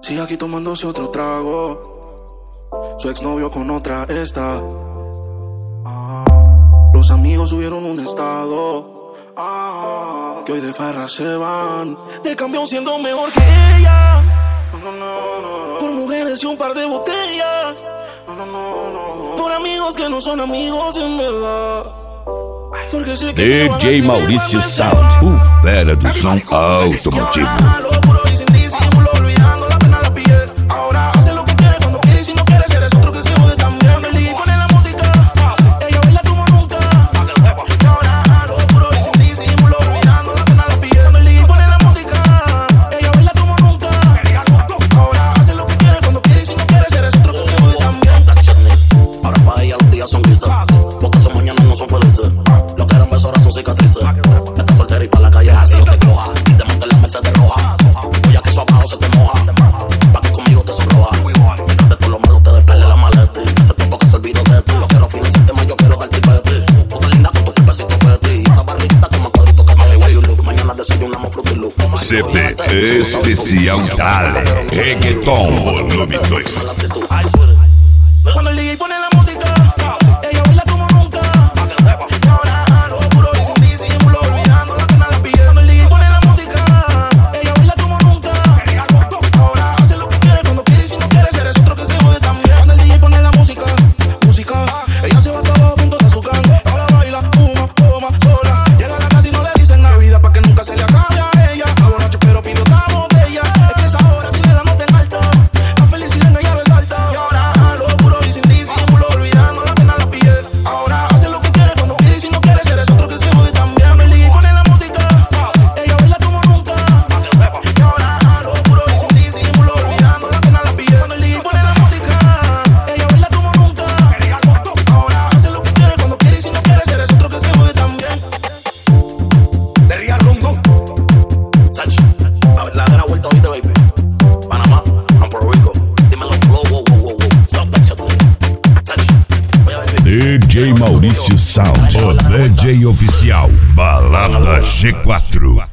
Sigue aquí tomándose otro trago. Su exnovio con otra está. Los amigos subieron un estado. Que hoy de farra se van. De cambio siendo mejor que ella. Por mujeres y un par de botellas. Por amigos que no son amigos en verdad. Porque sé que DJ Maurício Sound, o fera do som automotivo. CP Especial Dale Reggaeton Volume 2. Cuando el DJ pone la música, ella baila como nunca. Y ahora lo puro y sin disimulo, olvidando la pena la piel. Cuando el DJ pone la música, ella baila como nunca. Ahora hace lo que quiere, cuando quiere y si no quiere, ser es otro que se jode también. Cuando el DJ pone la música, ella se va todo con toda su gang. Ahora baila, fuma, toma, sola. Llega a la casa y no le dicen nada. Vida pa' que nunca se le acabe a ella. Borracho pero pide otra botella. Es que esa hora tiene la nota en alto. La felicidad en ella resalta. Y ahora lo puro y sin disimulo, olvidando la pena la piel. Ahora hace lo que quiere, cuando quiere y si no quiere, ser es otro que se jode también. El DJ pone la música, ella baila como nunca. Y ahora lo puro y sin disimulo, olvidando la pena la piel. Cuando el DJ pone la música, ella baila como nunca. Ahora hace lo que quiere, cuando quiere y si no quiere, ser es otro que se jode también. De Ría Rumbo, Sach, la verdadera vuelta hoy de baby. Panamá, I'm Puerto Rico. Dímelo flow, wow, wow, wow, wow. Stop that shit, Sach, voy a baby. DJ Maurício Sound, o DJ oficial Balada G4.